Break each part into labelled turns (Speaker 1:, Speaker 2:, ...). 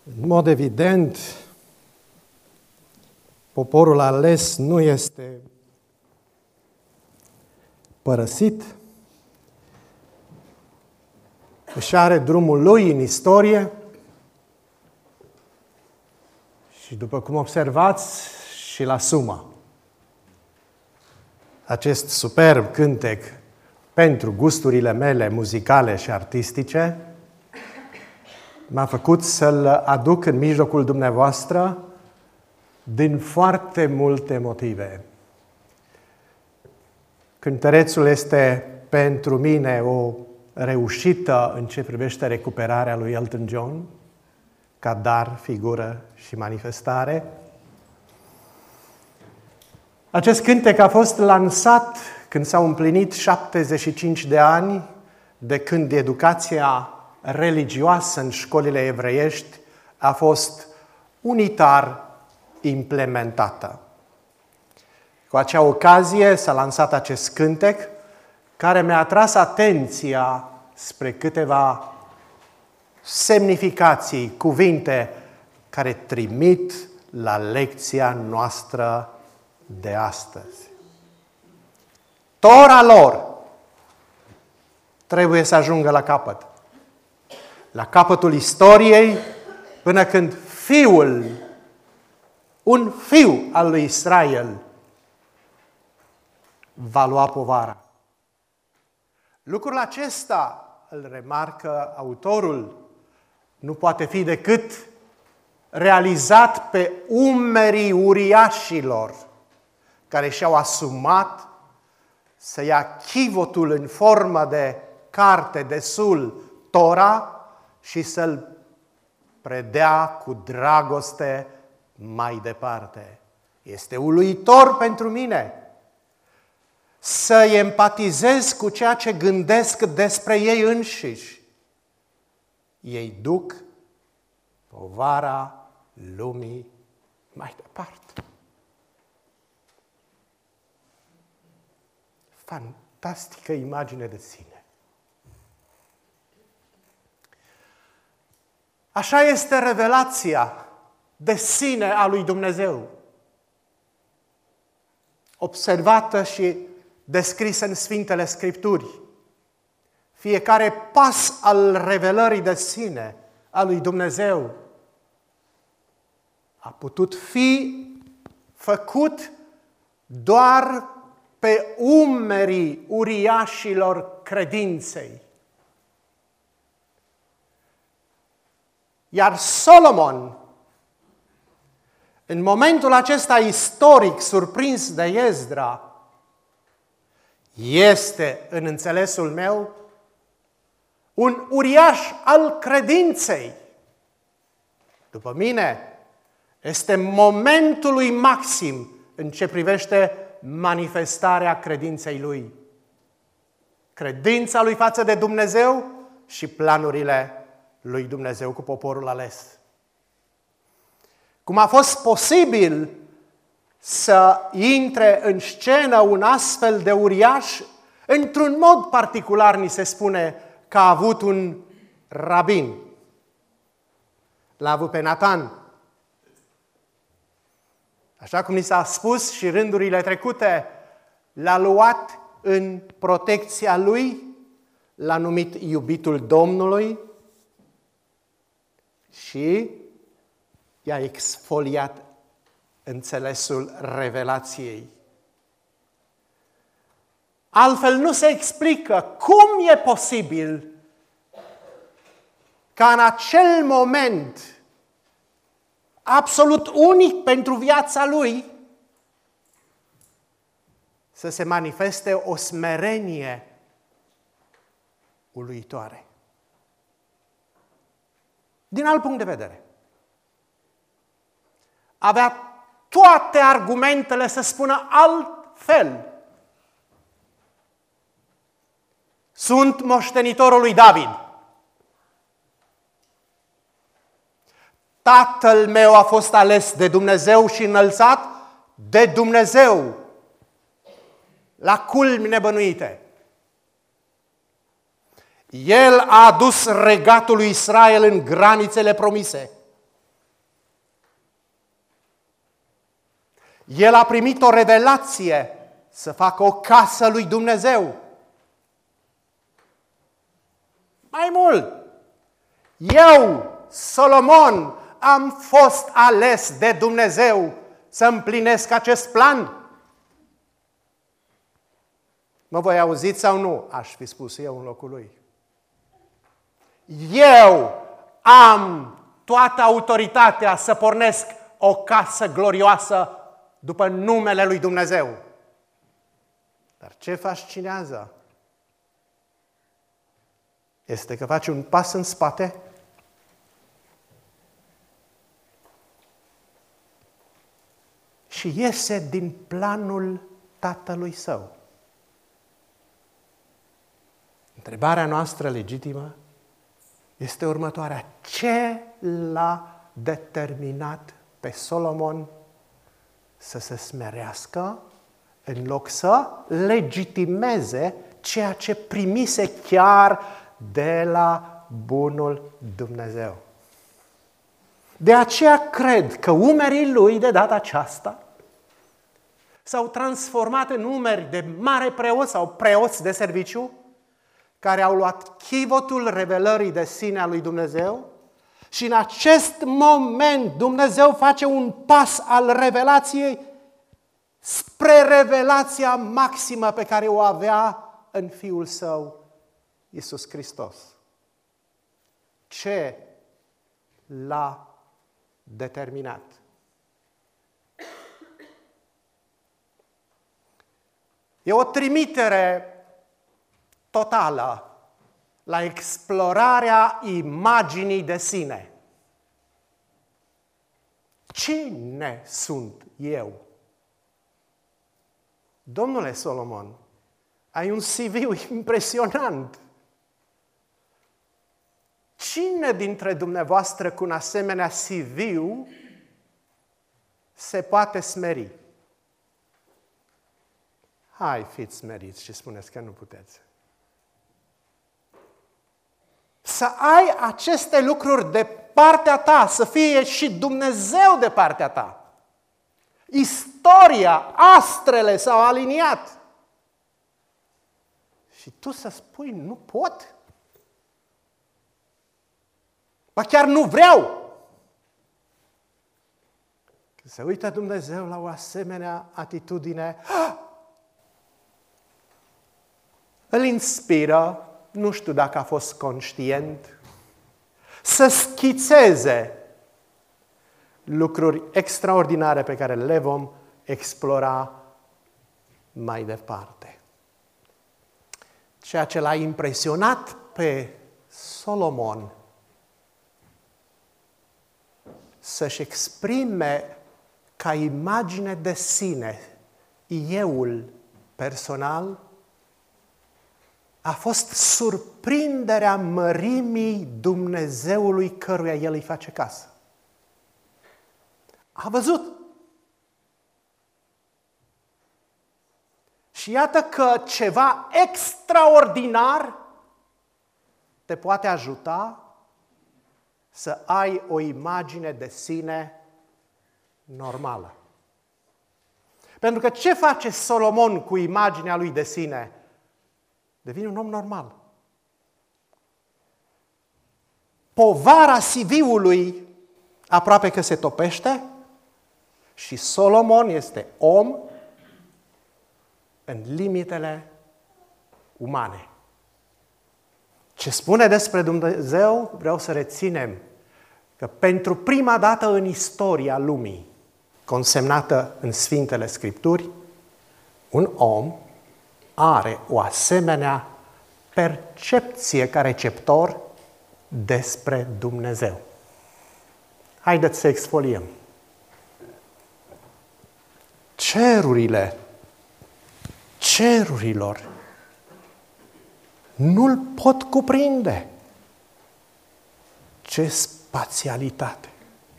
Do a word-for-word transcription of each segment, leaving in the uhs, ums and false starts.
Speaker 1: În mod evident, poporul ales nu este părăsit, își are drumul lui în istorie și, după cum observați, și-l asumă. Acest superb cântec pentru gusturile mele muzicale și artistice m-a făcut să-l aduc în mijlocul dumneavoastră din foarte multe motive. Cântărețul este pentru mine o reușită în ce privește recuperarea lui Elton John, ca dar, figură și manifestare. Acest cântec a fost lansat când s-au împlinit șaptezeci și cinci de ani de când educația religioasă în școlile evreiești a fost unitar implementată. Cu acea ocazie s-a lansat acest cântec care mi-a atras atenția spre câteva semnificații, cuvinte care trimit la lecția noastră de astăzi. Tora lor trebuie să ajungă la capăt. La capătul istoriei, până când fiul, un fiu al lui Israel, va lua povara. Lucrul acesta, îl remarcă autorul, nu poate fi decât realizat pe umerii uriașilor care și-au asumat să ia chivotul în formă de carte de sul, Tora, și să-l predea cu dragoste mai departe. Este uluitor pentru mine să empatizez cu ceea ce gândesc despre ei înșiși. Ei duc povara lumii mai departe. Fantastică imagine de sine. Așa este revelația de sine a lui Dumnezeu, observată și descrisă în Sfintele Scripturi. Fiecare pas al revelării de sine a lui Dumnezeu a putut fi făcut doar pe umerii uriașilor credinței. Iar Solomon, în momentul acesta istoric surprins de Esdra, este, în înțelesul meu, un uriaș al credinței. După mine, este momentul lui maxim în ce privește manifestarea credinței lui. Credința lui față de Dumnezeu și planurile lui Dumnezeu cu poporul ales. Cum a fost posibil să intre în scenă un astfel de uriaș, într-un mod particular ni se spune că a avut un rabin. L-a avut pe Natan. Așa cum ni s-a spus și rândurile trecute, l-a luat în protecția lui, l-a numit iubitul Domnului și i-a exfoliat înțelesul revelației. Altfel nu se explică cum e posibil ca în acel moment absolut unic pentru viața lui să se manifeste o smerenie uluitoare. Din alt punct de vedere, avea toate argumentele să spună altfel. Sunt moștenitorul lui David. Tatăl meu a fost ales de Dumnezeu și înălțat de Dumnezeu la culmi nebănuite. El a adus regatul lui Israel în granițele promise. El a primit o revelație să facă o casă lui Dumnezeu. Mai mult, eu, Solomon, am fost ales de Dumnezeu să împlinesc acest plan. Mă voi auziți sau nu? Aș fi spus eu în locul lui. Eu am toată autoritatea să pornesc o casă glorioasă după numele lui Dumnezeu. Dar ce fascinează este că faci un pas în spate și iese din planul tatălui său. Întrebarea noastră legitimă este următoarea. Ce l-a determinat pe Solomon să se smerească în loc să legitimeze ceea ce primise chiar de la bunul Dumnezeu? De aceea cred că umerii lui de data aceasta s-au transformat în umeri de mare preot sau preoți de serviciu, care au luat chivotul revelării de sine a lui Dumnezeu și în acest moment Dumnezeu face un pas al revelației spre revelația maximă pe care o avea în Fiul Său, Iisus Hristos. Ce l-a determinat? E o trimitere totală la explorarea imaginii de sine. Cine sunt eu? Domnule Solomon, ai un C V impresionant. Cine dintre dumneavoastră cu un asemenea C V se poate smeri? Hai, fiți smeriți și spuneți că nu puteți. Să ai aceste lucruri de partea ta, să fie și Dumnezeu de partea ta. Istoria, astrele s-au aliniat. Și tu să spui, nu pot? Ba chiar nu vreau! Când se uită Dumnezeu la o asemenea atitudine, îl inspiră, nu știu dacă a fost conștient, să schițeze lucruri extraordinare pe care le vom explora mai departe. Ceea ce l-a impresionat pe Solomon să-și exprime ca imagine de sine euul personal a fost surprinderea mărimii Dumnezeului căruia el îi face casă. A văzut. Și iată că ceva extraordinar te poate ajuta să ai o imagine de sine normală. Pentru că ce face Solomon cu imaginea lui de sine? Devine un om normal. Povara C V-ului aproape că se topește și Solomon este om în limitele umane. Ce spune despre Dumnezeu, vreau să reținem că pentru prima dată în istoria lumii, consemnată în Sfintele Scripturi, un om are o asemenea percepție ca receptor despre Dumnezeu. Haideți să exfoliem. Cerurile, cerurilor nu-l pot cuprinde. Ce spațialitate!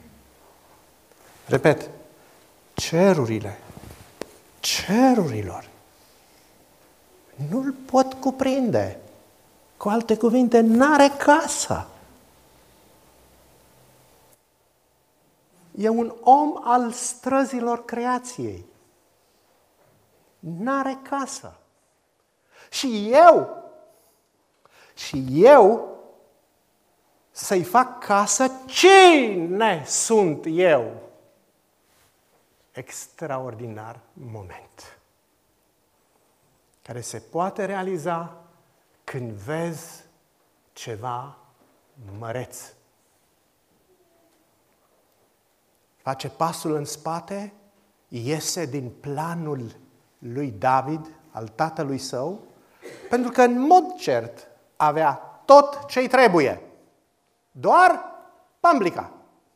Speaker 1: Repet, cerurile, cerurilor nu-l pot cuprinde. Cu alte cuvinte, n-are casă. E un om al străzilor creației. N-are casă. Și eu, și eu să-i fac casă, cine sunt eu? Extraordinar moment care se poate realiza când vezi ceva măreț. Face pasul în spate, iese din planul lui David, al tatălui său, pentru că în mod cert avea tot ce-i trebuie. Doar pamblica.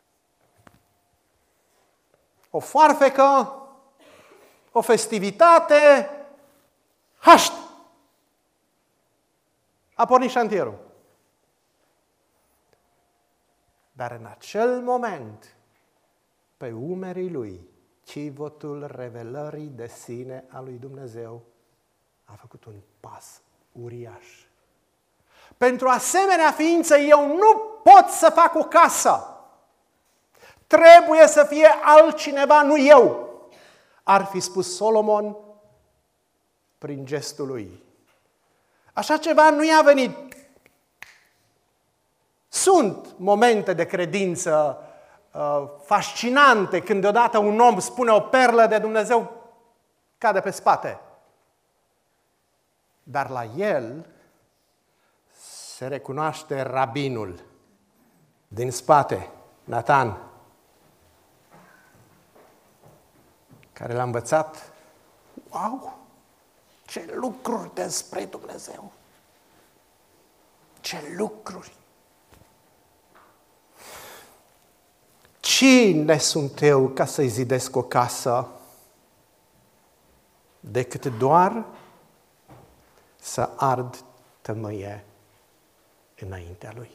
Speaker 1: O foarfecă, o festivitate, hașt! A pornit șantierul. Dar în acel moment, pe umerii lui, chivotul revelării de sine a lui Dumnezeu a făcut un pas uriaș. Pentru asemenea ființă eu nu pot să fac o casă. Trebuie să fie altcineva, nu eu. Ar fi spus Solomon prin gestul lui. Așa ceva nu i-a venit. Sunt momente de credință uh, fascinante când deodată un om spune o perlă de Dumnezeu, cade pe spate. Dar la el se recunoaște rabinul din spate, Natan, care l-a învățat. Wow! Ce lucruri despre Dumnezeu! Ce lucruri! Cine sunt eu ca să-i zidesc o casă decât doar să ard tămâie înaintea lui?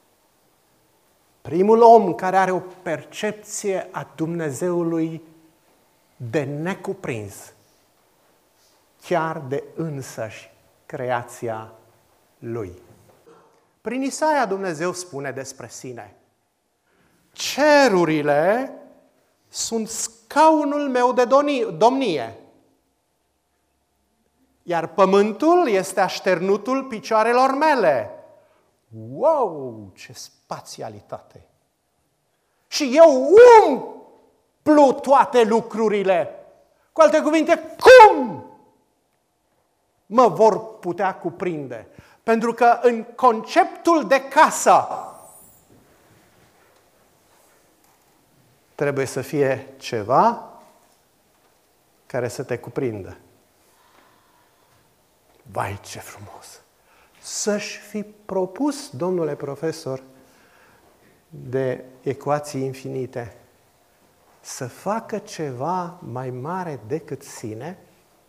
Speaker 1: Primul om care are o percepție a Dumnezeului de necuprins, chiar de însăși creația lui. Prin Isaia Dumnezeu spune despre sine: cerurile sunt scaunul meu de domnie, iar pământul este așternutul picioarelor mele. Wow, ce spațialitate! Și eu umplu toate lucrurile. Cu alte cuvinte, cum mă vor putea cuprinde? Pentru că în conceptul de casă trebuie să fie ceva care să te cuprindă. Vai, ce frumos! Să-și fi propus, domnule profesor de ecuații infinite, să facă ceva mai mare decât sine?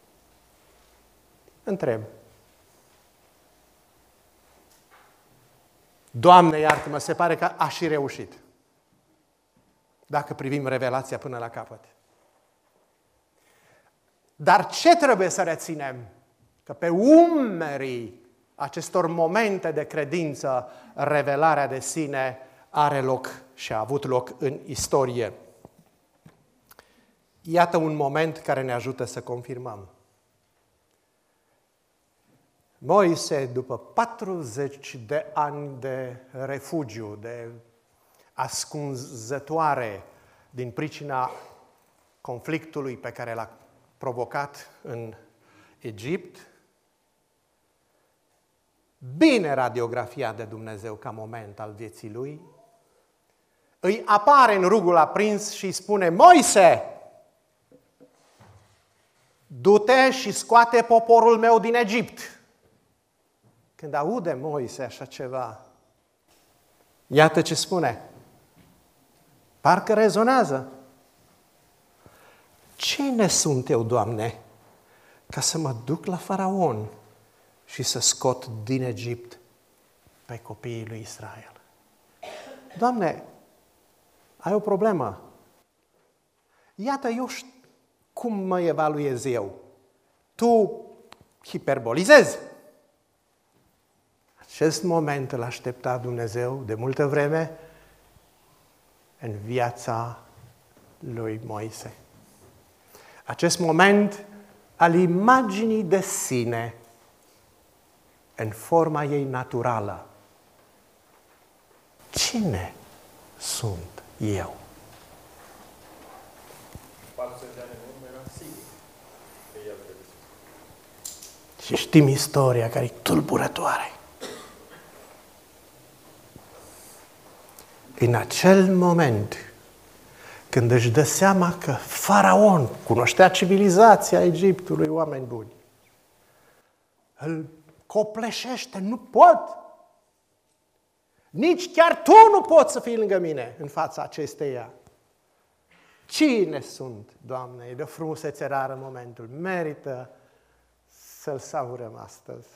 Speaker 1: Întreb. Doamne, iartă-mă, se pare că a și reușit. Dacă privim revelația până la capăt. Dar ce trebuie să reținem? Că pe umerii acestor momente de credință, revelarea de sine are loc și a avut loc în istorie. Iată un moment care ne ajută să confirmăm. Moise, după patruzeci de ani de refugiu, de ascunzătoare din pricina conflictului pe care l-a provocat în Egipt, bine radiografiat de Dumnezeu ca moment al vieții lui, îi apare în rugul aprins și îi spune: Moise, du-te și scoate poporul meu din Egipt. Când aude Moise așa ceva, iată ce spune. Parcă rezonează. Cine sunt eu, Doamne, ca să mă duc la Faraon și să scot din Egipt pe copiii lui Israel? Doamne, ai o problemă. Iată, eu știu cum mă evaluez eu. Tu hiperbolizezi. Acest moment îl aștepta Dumnezeu de multă vreme în viața lui Moise. Acest moment al imaginii de sine în forma ei naturală. Cine sunt eu?
Speaker 2: patruzeci de ani în urmă era sigur că el trebuie să...
Speaker 1: Și știm istoria care e tulburătoare. În acel moment, când își dă seama că Faraon cunoștea civilizația Egiptului, oameni buni, îl copleșește, nu pot! Nici chiar tu nu poți să fii lângă mine în fața acesteia. Cine sunt, Doamne? E de o frumusețe rară în momentul. Merită să-l savurăm astăzi.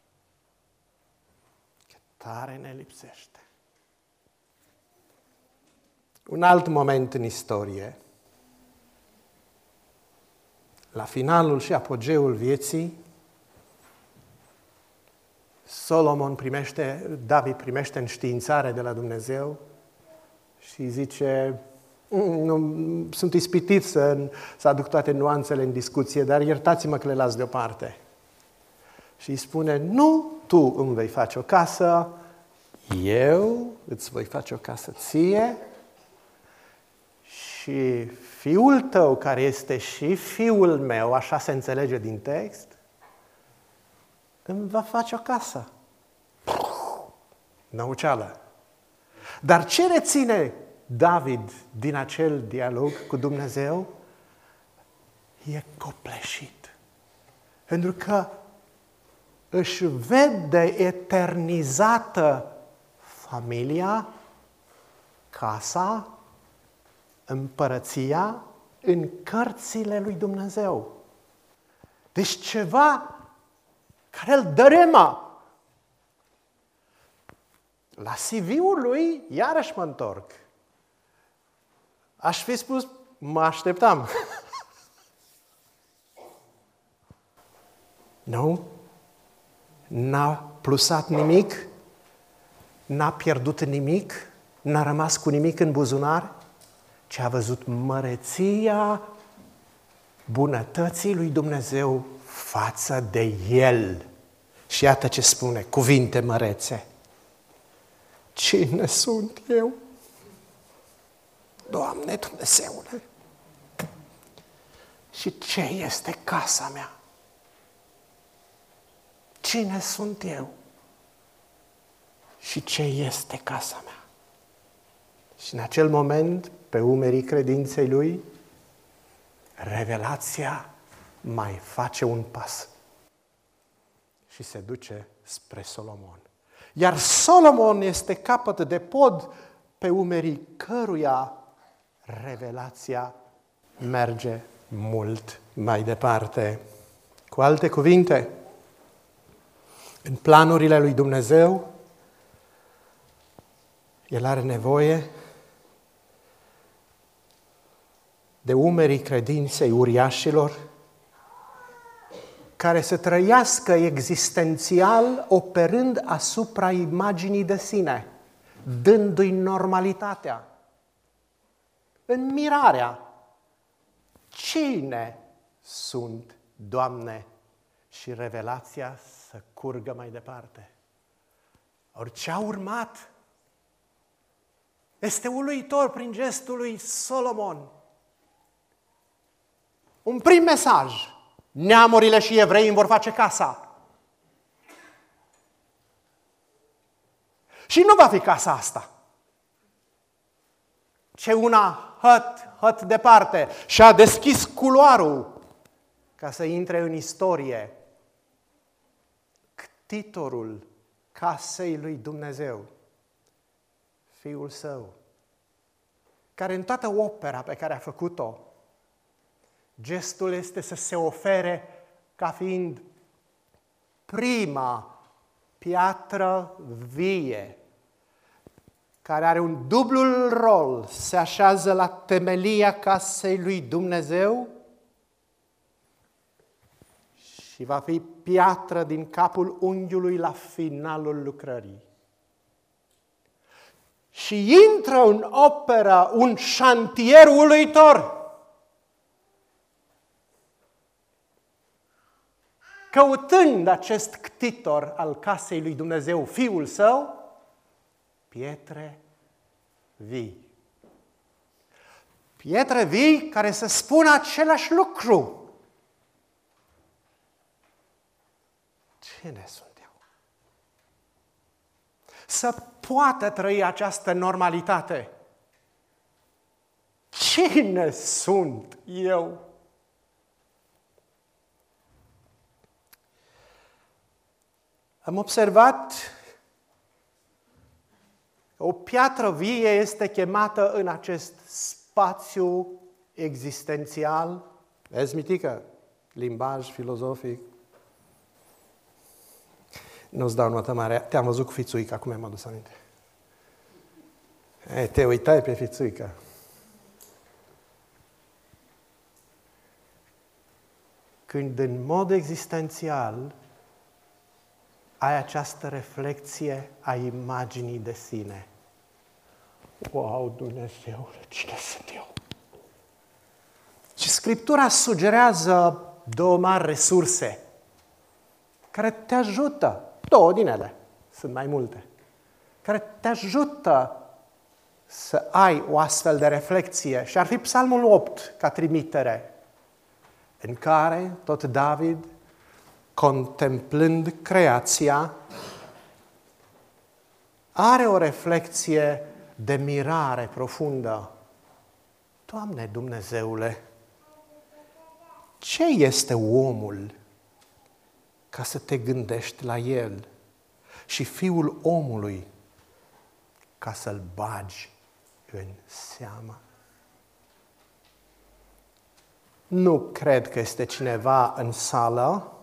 Speaker 1: Că tare ne lipsește. Un alt moment în istorie. La finalul și apogeul vieții, Solomon primește, David primește înștiințare de la Dumnezeu și zice, nu, sunt ispitit să, să aduc toate nuanțele în discuție, dar iertați-mă că le las deoparte. Și îi spune, nu tu îmi vei face o casă, eu îți voi face o casă ție și fiul tău, care este și fiul meu, așa se înțelege din text, îmi va face o casă. Năuceală. Dar ce reține David din acel dialog cu Dumnezeu? E copleșit. Pentru că își vede eternizată familia, casa, împărăția în cărțile lui Dumnezeu. Deci ceva care îl dărâma. La C V-ul lui, iarăși mă întorc. Aș fi spus, mă așteptam. Nu? N-a plusat nimic? N-a pierdut nimic? N-a rămas cu nimic în buzunar? Ci a văzut măreția bunătății lui Dumnezeu față de el. Și iată ce spune, cuvinte mărețe. Cine sunt eu? Doamne Dumnezeule! Și ce este casa mea? Cine sunt eu? Și ce este casa mea? Și în acel moment, pe umerii credinței lui, revelația mai face un pas și se duce spre Solomon. Iar Solomon este capăt de pod pe umerii căruia revelația merge mult mai departe. Cu alte cuvinte, în planurile lui Dumnezeu, el are nevoie de umerii credinței uriașilor care să trăiască existențial operând asupra imaginii de sine, dându-i normalitatea, în mirarea. Cine sunt, Doamne? Și revelația să curgă mai departe. Orice a urmat este uluitor prin gestul lui Solomon. Un prim mesaj. Neamurile și evreii îmi vor face casa. Și nu va fi casa asta, ci una hăt, hăt departe. Și a deschis culoarul ca să intre în istorie. Ctitorul casei lui Dumnezeu, Fiul Său, care în toată opera pe care a făcut-o, gestul este să se ofere ca fiind prima piatră vie, care are un dublul rol, se așează la temelia casei lui Dumnezeu și va fi piatră din capul unghiului la finalul lucrării. și intră în operă un șantier uluitor. Căutând acest ctitor al casei lui Dumnezeu, Fiul Său, pietre vii. Pietre vii care să spună același lucru. Cine sunt eu? Să poată trăi această normalitate. Cine sunt eu? Am observat că o piatră vie este chemată în acest spațiu existențial. Vezi, Mitică? Limbaj filozofic. Nu-ți dau notă mare. Te-am văzut cu Fițuica, acum mi-am adus aminte. E, te uitai pe Fițuica. Când în mod existențial ai această reflecție a imaginii de sine. Wow, Dumnezeule, cine sunt eu? Și Scriptura sugerează două mari resurse care te ajută, două din ele, sunt mai multe, care te ajută să ai o astfel de reflexie. Și ar fi Psalmul opt ca trimitere, în care tot David, contemplând creația, are o reflexie de mirare profundă. Doamne Dumnezeule, ce este omul ca să te gândești la el și fiul omului ca să-l bagi în seamă? Nu cred că este cineva în sală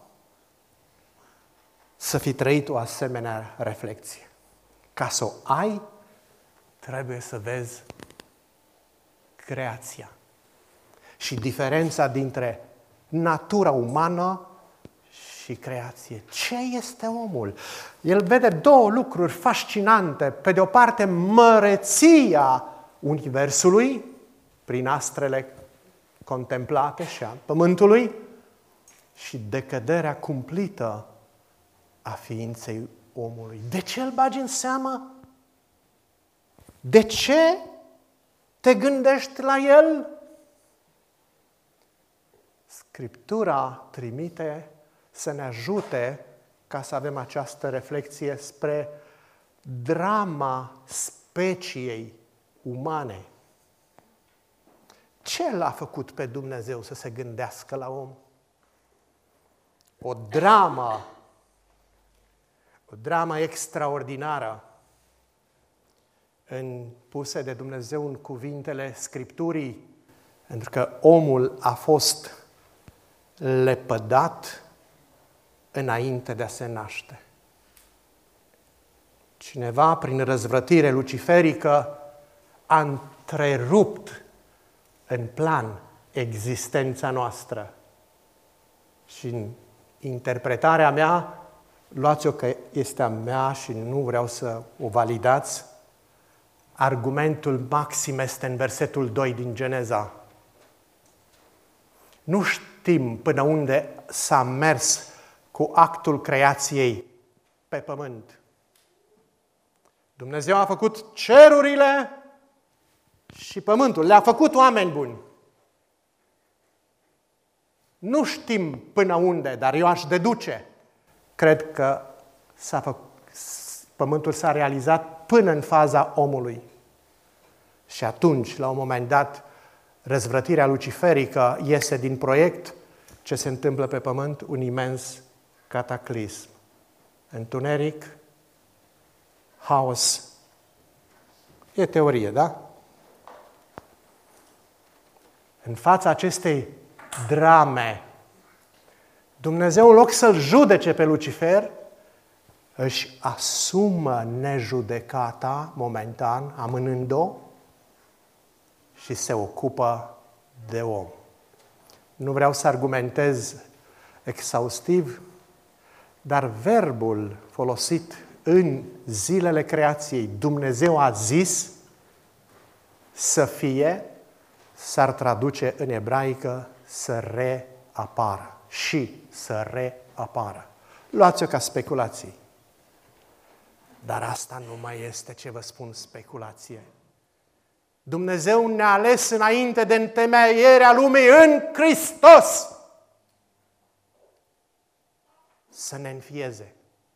Speaker 1: să fi trăit o asemenea reflexie. Ca să o ai, trebuie să vezi creația și diferența dintre natura umană și creație. Ce este omul? El vede două lucruri fascinante. Pe de o parte, măreția universului, prin astrele contemplate și a pământului, și decăderea cumplită a ființei omului. De ce îl bagi în seamă? De ce te gândești la el? Scriptura trimite să ne ajute ca să avem această reflexie spre drama speciei umane. Ce l-a făcut pe Dumnezeu să se gândească la om? O dramă, o dramă extraordinară, în puse de Dumnezeu în cuvintele Scripturii, pentru că omul a fost lepădat înainte de a se naște. Cineva, prin răzvrătire luciferică, a întrerupt în plan existența noastră. Și în interpretarea mea, luați-o că este a mea și nu vreau să o validați, argumentul maxim este în versetul doi din Geneza. Nu știm până unde s-a mers cu actul creației pe pământ. Dumnezeu a făcut cerurile și pământul. Le-a făcut oameni buni. Nu știm până unde, dar eu aș deduce. Cred că s-a făcut, pământul s-a realizat până în faza omului. Și atunci, la un moment dat, răzvrătirea luciferică iese din proiect. Ce se întâmplă pe pământ? Un imens cataclism. Întuneric, haos. E teorie, da? În fața acestei drame, Dumnezeu, în loc să-l judece pe Lucifer, își asumă nejudecata momentan, amânând-o, și se ocupă de om. Nu vreau să argumentez exhaustiv, dar verbul folosit în zilele creației Dumnezeu a zis să fie, s-ar traduce în ebraică să reapară și să reapară. Luați-o ca speculații. Dar asta nu mai este, ce vă spun, speculație. Dumnezeu ne-a ales înainte de întemeierea lumii în Hristos să ne înfieze.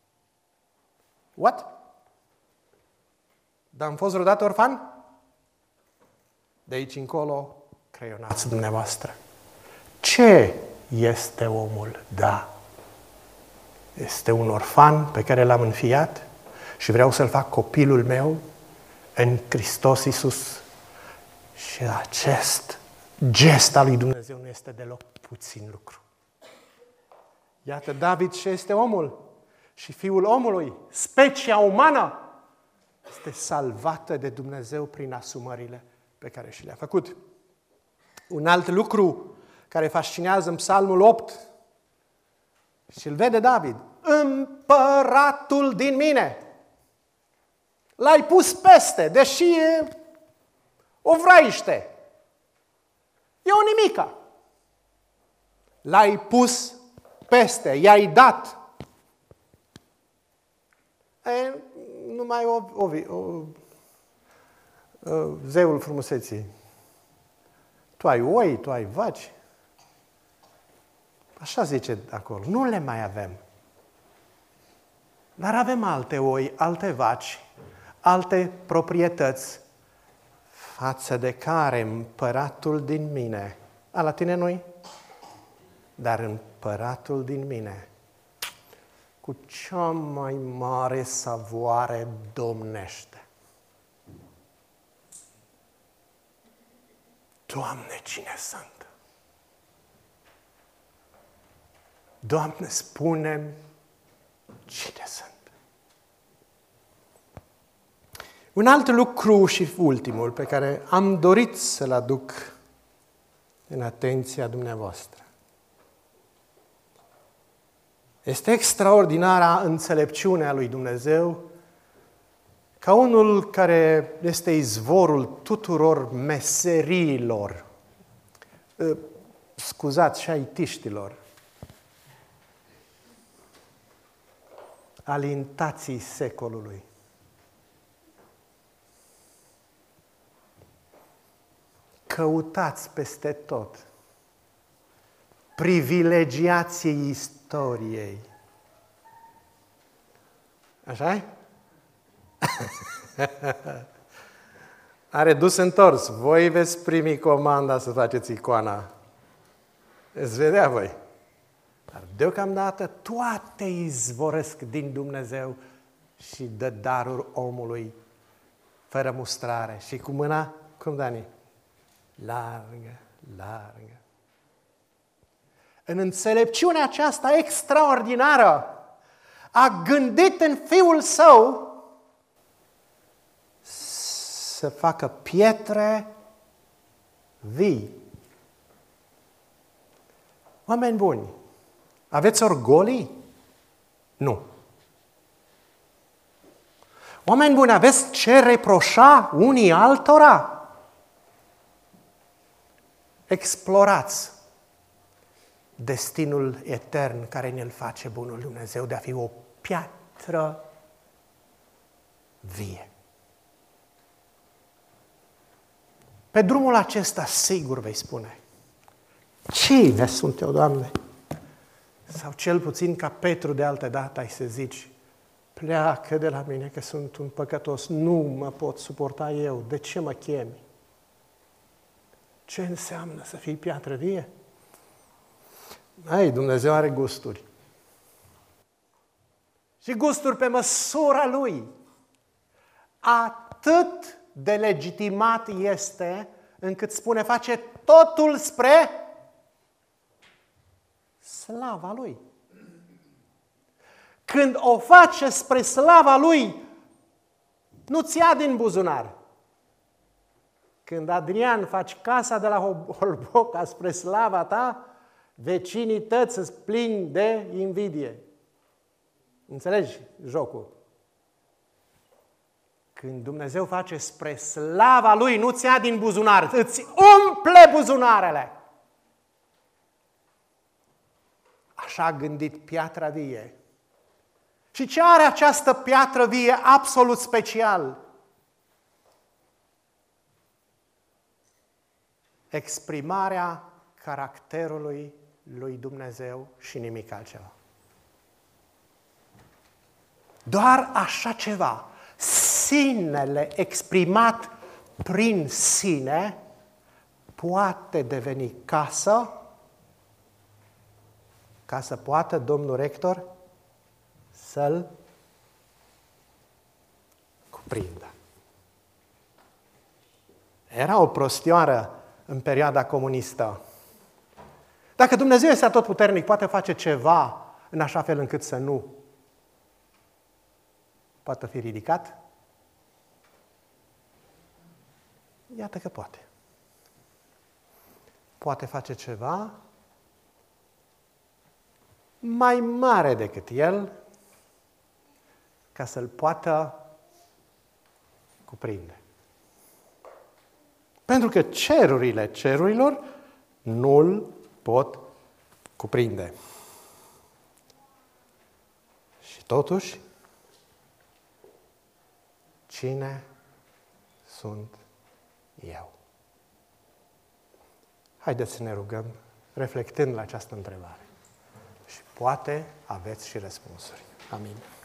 Speaker 1: What? Dar am fost vreodată orfan? De aici încolo, creionați dumneavoastră. Ce este omul? Da. Este un orfan pe care l-am înfiat și vreau să-l fac copilul meu în Hristos Iisus. Și acest gest al lui Dumnezeu nu este deloc puțin lucru. Iată David ce este omul și fiul omului, specia umană, este salvată de Dumnezeu prin asumările pe care și le-a făcut. Un alt lucru care fascinează în Psalmul opt, și îl vede David, împăratul din mine. L-ai pus peste, deși e o vraiște. E o nimica. L-ai pus peste, i-ai dat. E, numai o, o, o, o, zeul frumuseții. Tu ai oi, tu ai vaci. Așa zice acolo. Nu le mai avem. Dar avem alte oi, alte vaci, alte proprietăți față de care împăratul din mine, a la tine nu-i? Dar împăratul din mine, cu cea mai mare savoare domnește. Doamne, cine sunt? Doamne, spune-mi cine sunt. Un alt lucru și ultimul pe care am dorit să-l aduc în atenția dumneavoastră. Este extraordinara înțelepciunea lui Dumnezeu ca unul care este izvorul tuturor meseriilor, scuzați, și a itiștilor, alintații secolului. Căutați peste tot privilegiații istoriei. Așa-i? Are dus întors. Voi veți primi comanda să faceți icoana. Veți vedea voi. Dar deocamdată toate izvorăsc din Dumnezeu și dă daruri omului fără mustrare. Și cu mâna, cum, Dani? Largă, largă. În înțelepciunea aceasta extraordinară a gândit în Fiul Său să facă pietre vii. Oameni buni, aveți orgolii? Nu. Oameni buni, aveți ce reproșa unii altora? Explorați destinul etern care ne-l face bunul Dumnezeu de a fi o piatră vie. Pe drumul acesta, sigur vei spune, cine sunt eu, Doamne? Sau cel puțin ca Petru de altă dată ai să zici, pleacă de la mine că sunt un păcătos, nu mă pot suporta eu, de ce mă chemi? Ce înseamnă să fii piatră vie? Ai, Dumnezeu are gusturi. Și gusturi pe măsura Lui. Atât de legitimat este încât spune, face totul spre slava Lui. Când o face spre slava Lui, nu-ți ia din buzunar. Când, Adrian, faci casa de la Holboca spre slava ta, vecinii tăți îți plini de invidie. Înțelegi jocul? Când Dumnezeu face spre slava Lui, nu-ți ia din buzunar, îți umple buzunarele. Așa a gândit piatra vie. Și ce are această piatră vie absolut special? Exprimarea caracterului lui Dumnezeu și nimic altceva. Doar așa ceva, sinele exprimat prin sine, poate deveni casă, ca să poată domnul rector să-l cuprindă. Era o prostioară în perioada comunistă. Dacă Dumnezeu este atotputernic, poate face ceva în așa fel încât să nu poate fi ridicat? Iată că poate. Poate face ceva mai mare decât el, ca să-l poată cuprinde. Pentru că cerurile cerurilor nu-l pot cuprinde. Și totuși, cine sunt eu? Haideți să ne rugăm, reflectând la această întrebare. Și poate aveți și răspunsuri. Amin.